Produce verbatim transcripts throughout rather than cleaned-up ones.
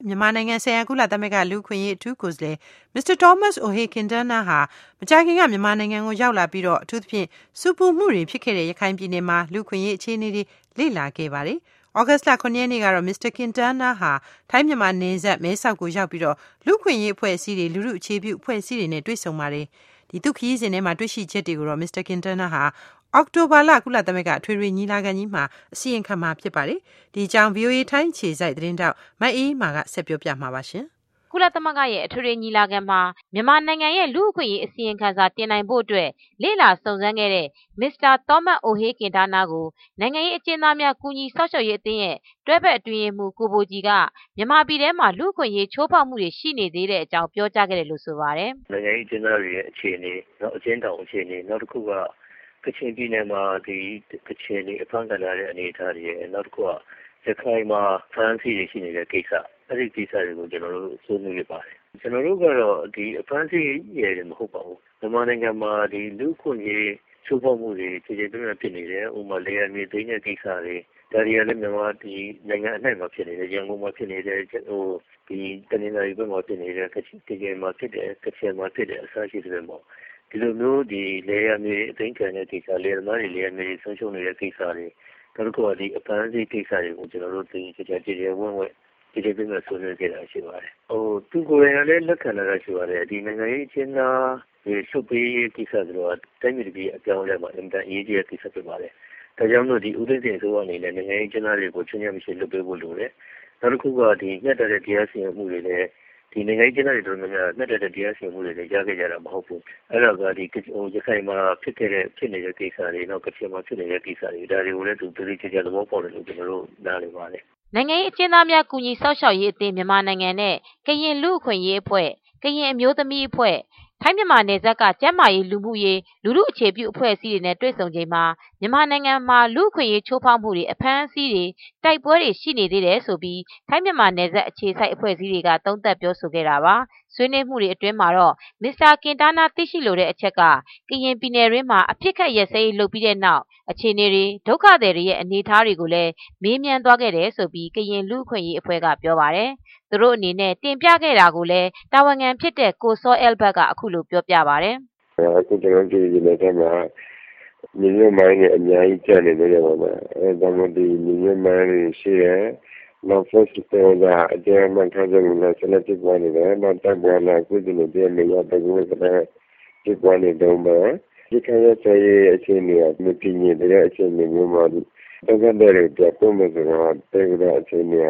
မြန်မာနိုင်ငံဆိုင်ရာကုလသမဂ္ဂလူ့အခွင့်အရေးအထူးကိုယ်စားလှယ် Mr. Thomas Ohay Quintana ဟာမကြာခင်ကမြန်မာနိုင်ငံကိုရောက်လာပြီးတော့အထူးသဖြင့်စူပူမှုတွေဖြစ်ခဲ့တဲ့ရခိုင်ပြည်နယ်မှာလူ့အခွင့်အရေးအခြေအနေတွေလေ့လာခဲ့ပါတယ်။ဩဂတ်စ်လခုနှစ်ရက်နေ့ကတော့ Mr. Quintana ဟာထိုင်းမြန်မာနယ်စပ်မဲဆောက်ကိုရောက်ပြီးတော့လူ့အခွင့်အရေးအဖွဲ့အစည်းတွေလူထုအခြေပြုအဖွဲ့အစည်းတွေနဲ့တွေ့ဆုံပါတယ်။ဒီသူခရီးစဉ်ထဲမှာတွေ့ရှိချက်တွေကိုတော့ Mr. Quintana ဟာအောက်တိုဘာလကုလသမဂ္ဂအထွေထွေညီလာခံကြီးမှာအစီရင်ခံမှာဖြစ်ပါတယ်။ဒီအကြောင်း ဗွီအိုအေထိုင်းခြေစိုက်သတင်းတောက်မအေးမာကဆက်ပြောပြမှာပါရှင်။ကုလသမဂ္ဂရဲ့အထွေထွေညီလာခံမှာမြန်မာနိုင်ငံရဲ့လူ့အခွင့်အရေးအစီရင်ခံစာတင်နိုင်ဖို့အတွက်လေ့လာစုံစမ်းခဲ့တဲ့ Mr. Thomas Ohay Quintana ကိုနိုင်ငံရေးအကျဉ်းသားများကူညီစောင့်ရှောက်ရေးအသင်းရဲ့တွဲဖက်အတွင်းရေးမှူးကိုဘိုကြီးကမြန်မာပြည်ထဲမှာလူ့အခွင့်အရေးချိုးဖောက်မှုတွေရှိနေသေးတဲ့အကြောင်းပြောကြားခဲ့တယ်လို့ဆိုပါတယ်။နိုင်ငံရေးအကျဉ်းသားတွေရဲ့အခြေအနေနောက်အကျဉ်းထောင်အခြေအနေနောက်တစ်ခုကကချင်ပြည်နယ်မှာဒီကချင်တွေအဖမ်းခံရတဲ့အနေအထားတွေရဲ့နောက်တစ်ခုကရခိုင်မှာဖမ်းဆီးရရှိနေတဲ့ကိစ္စအဲ့ဒီကိစ္စတွေကိုကျွန်တော်တို့ဆွေးနွေးရပါတယ်ကျွန်တော်တို့ကတော့ဒီအဖမ်းဆီးရတယ်မဟုတ်ပါဘူးမြန်မာနိုင်ငံမှာဒီလူ့ခွင့်ရေးချိုးဖောက်မှုတွေခြေခြေပြင်းပြဖြစ်နေတယ်ဥပမာလေယာဉ်မြေသိမ်းတဲ့ကိစ္စတွေဒါတွေကလည်းမြန်မာဒီနိုင်ငံအနှံ့မှာဖြစ်နေတယ်ရန်ကုန်မှာဖြစ်နေတယ်ဟိုဒီတနင်္လာရီဘက်မှာဖြစ်နေတယ်ကချင်ပြည်မှာဖြစ်တယ်ကချင်မှာဖြစ်တယ်အစရှိတဲ့ပေါ့ဒီလိုမျိုးဒီလေယာဉ်မြေအသိမ်းခံတဲ့ကိစ္စလေယာဉ်သမားတွေလေယာဉ်မြေဆုံးရှုံးနေတဲ့ကိစ္စတွေနောက်တစ်ခုကဒီအပန်းစီကိစ္စတွေကိုကျွန်တော်တို့သိကြကြကြကြဝင့်ဝင့်ဒီလိုမျိုးဆွေးနွေးကြတာရှိပါတယ်ဟိုသူကိုယ်တိုင်လည်းလက်ခံလာတာရှိပါတယ်ဒီနိုင်ငံရေးချင်းသားဒီစုပ်ပေးကိစ္စတွေတော့တိုင်းပြည်ပြည်အပြောင်းအလဲမှာအင်တာအရေးကြီးတဲ့ကိစ္စဖြစ်ပါတယ်ဒါကြောင့်မို့ဒီဥပဒေတင်ဆိုအနေနဲ့နိုင်ငံရေးချင်းသားတွေကိုချင်းချင်းမရှိလုပ်ပေးဖို့လိုတယ်နောက်တစ်ခုကဒီညှက်တဲ့တရားစီရင်မှုတွေလည်းဒီနိုင်ငံရေးကျန်းမာရေးတော်များများနဲ့တဲ့တရားစီရင်မှုတွေလည်းကြားခဲ့ကြတာမဟုတ်ဘူးအဲ့တော့ကဒီဟိုရခိုင်မှာဖြစ်ခဲ့တဲ့ဖြစ်နေတဲ့ကိစ္စတွေနောက်ကချင်မှာဖြစ်နေတဲ့ကိစ္စတွေဒါတွေကိုလည်းသူသူတိကျကျသဘောပေါက်တယ်လို့ကျွန်တော်တို့နားလည်ပါတယ်နိုင်ငံရေးအကျဉ်းသားများကူညီစောင့်ရှောက်ရေးအသင်းမြန်မာနိုင်ငံနဲ့ကရင်လူ့အခွင့်အရေးအဖွဲ့ကရင်အမျိုးသမီးအဖွဲ့ထိုင်းမြန်မာနယ်စပ်ကကျန်းမာရေးလူမှုရေးလူထုအခြေပြုအဖွဲ့အစည်းတွေနဲ့တွေ့ဆုံချိန်မှာမြန်မာနိုင်ငံမှာလူ့အခွင့်အရေးချိုးဖောက်မှုတွေအဖမ်းအဆီးတွေတိုက်ပွဲတွေရှိနေသေးတယ်ဆိုပြီးထိုင်းမြန်မာနယ်စပ်အခြေစိုက်အဖွဲ့အစည်းတွေကသုံးသပ်ပြောဆိုခဲ့တာပါဆွေးနွေးမှုတွေအတွင်းမှာတော့မစ္စတာကင်တာနာသိရှိလိုတဲ့အချက်ကကရင်ပြည်နယ်တွင်းမှာအဖြစ်ခက်ရက်စဲရေးလုပ်ပြီးတဲ့နောက်အခြေအနေတွေဒုက္ခသည်တွေရဲ့အနေအထားတွေကိုလည်းမေးမြန်းသွားခဲ့တယ်ဆိုပြီးကရင်လူ့အခွင့်အရေးအဖွဲ့ကပြောပါတယ်သူတို့အနေနဲ့တင်ပြခဲ့တာကိုလည်းတာဝန်ခံဖြစ်တဲ့ကိုစောအဲလ်ဘတ်ကအခုလိုပြောပြပါတယ်အခုကျွန်တော်တို့ဒီနေ့ကမှညီမမိုင်းနဲ့အများကြီးကြားနေတယ်ပါမယ်အဲဒါမှဒီညီမမိုင်းရှိရနောက် first step ကအကျဉ်းမှထားကြလို့လည်းဆက်လက်ပြနေတယ်နောက်တပ်ပေါ်လာကုသနေတယ်နေရာတကူကလည်းပြနေတော့မယ်ဒီခရီးရဲ့အခြေအနေကမတည်ငြိမ်တဲ့အခြေအနေမျိုးမှာတကယ်တည်းကပုံမှန်ဆိုတော့တေကတဲ့အခြေအနေ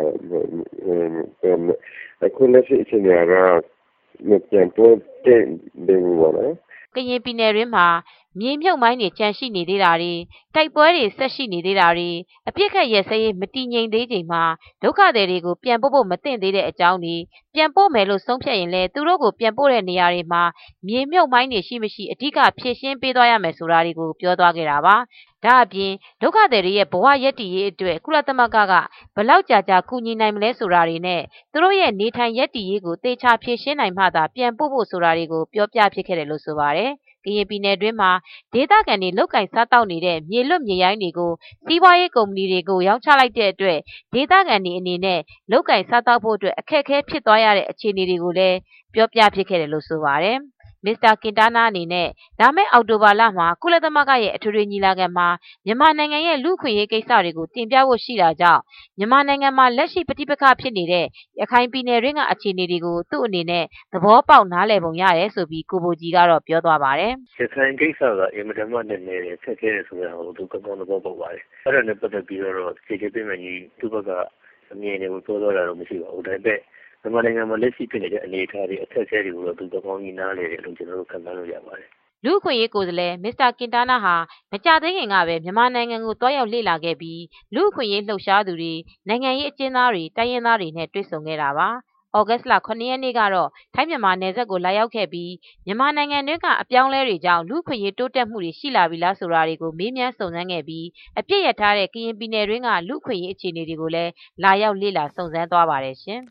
အခုလက်ရှိအခြေအနေကမပြန်ပေါ်တဲ့ဒေဝပါလားကရင်ပြည်နယ်တွင်းမှာမြေမြုပ်မိုင်းတွေကျန်ရှိနေသေးတာတွေတိုက်ပွဲတွေဆက်ရှိနေသေးတာတွေအပြစ်ခတ်ရက်စဲရေးမတည်ငြိမ်သေးချိန်မှာဒုက္ခသည်တွေကိုပြန်ပို့ဖို့မသင့်သေးတဲ့အကြောင်းတွေပြန်ပို့မယ်လို့ဆုံးဖြတ်ရင်လည်းသူတို့ကိုပြန်ပို့တဲ့နေရာတွေမှာမြေမြုပ်မိုင်းတွေရှိမရှိအဓိကဖြည့်ရှင်းပေးသွားရမယ်ဆိုတာတွေကိုပြောသွားခဲ့တာပါဒါအပြင်ဒုက္ခသည်တွေရဲ့ဘဝရပ်တည်ရေးအတွက်ကုလသမဂ္ဂကဘလောက်ကြာကြာကူညီနိုင်မလဲဆိုတာတွေနဲ့သူတို့ရဲ့နေထိုင်ရပ်တည်ရေးကိုသေချာဖြည့်ရှင်းနိုင်မှသာပြန်ပို့ဖို့ဆိုတာတွေကိုပြောပြဖြစ်ခဲ့တယ်လို့ဆိုပါတယ်ကရင်ပြည်နယ်တွင်းမှာဒေသခံတွေလုတ်ကင်စားတောက်နေတဲ့မြေလွတ်မြေရိုင်းတွေကိုစီးပွားရေးကုမ္ပဏီတွေကိုရောင်းချလိုက်တဲ့အတွက်ဒေသခံတွေအနေနဲ့လုတ်ကင်စားတောက်ဖို့အတွက်အခက်အခဲဖြစ်သွားရတဲ့အခြေအနေတွေကိုလည်းပြောပြဖြစ်ခဲ့တယ်လို့ဆိုပါတယ်မစ္စတာကင်တာနာအနေနဲ့လာမယ့်အောက်တိုဘာလမှာကုလသမဂ္ဂရဲ့အထွေထွေညီလာခံမှာမြန်မာနိုင်ငံရဲ့လူ့အခွင့်အရေးကိစ္စတွေကိုတင်ပြဖို့ရှိတာကြောင့်မြန်မာနိုင်ငံမှာလက်ရှိပဋိပက္ခဖြစ်နေတဲ့ရခိုင်ပြည်နယ်တွင်းကအခြေအနေတွေကိုသူ့အနေနဲ့သဘောပေါက်နားလည်ပုံရတယ်ဆိုပြီးကိုဘိုကြီးကတော့ပြောသွားပါတယ်ရခိုင်ကိစ္စကအင်မတန်မှနည်းနည်းဆက်ခဲတယ်ဆိုတာကိုသူကောင်းကောင်းသဘောပေါက်ပါတယ်အဲ့ဒါနဲ့ပတ်သက်ပြီးတော့ခြေခြေပြင်းပြင်းကြီးသူ့ဘက်ကအမြင်တွေကိုပြောသွားတာတော့မရှိပါဘူးဒါပေမဲ့မြန်မာနိုင်ငံမှာလက်ရှိဖြစ်နေတဲ့အနေအထားတွေအခက်အခဲတွေကိုတော့သူကောင်းကောင်းကြီးနားလည်တယ်လို့ကျွန်တော်တို့ခံစားလို့ရပါတယ်လူ့အခွင့်အရေးကိုယ်စားလှယ်မစ္စတာကင်တာနာဟာမကြသေးခင်ကပဲမြန်မာနိုင်ငံကိုတွားရောက်လေ့လာခဲ့ပြီးလူ့အခွင့်အရေးလှုပ်ရှားသူတွေနိုင်ငံရေးအကျဉ်းသားတွေတိုင်းရင်းသားတွေနဲ့တွေ့ဆုံခဲ့တာပါဩဂတ်စ်လခုနှစ်ရက်နေ့ကတော့ထိုင်းမြန်မာနယ်စပ်ကိုလာရောက်ခဲ့ပြီးမြန်မာနိုင်ငံတွင်းကအပြောင်းလဲတွေကြောင့်လူ့အခွင့်အရေးတိုးတက်မှုတွေရှိလာပြီလားဆိုတာတွေကိုမေးမြန်းစုံစမ်းခဲ့ပြီးအပြစ်ရထားတဲ့ကရင်ပြည်နယ်တွင်းကလူ့အခွင့်အရေးအခြေအနေတွေကိုလည်းလာရောက်လေ့လာစုံစမ်းသွားပါတယ်ရှင်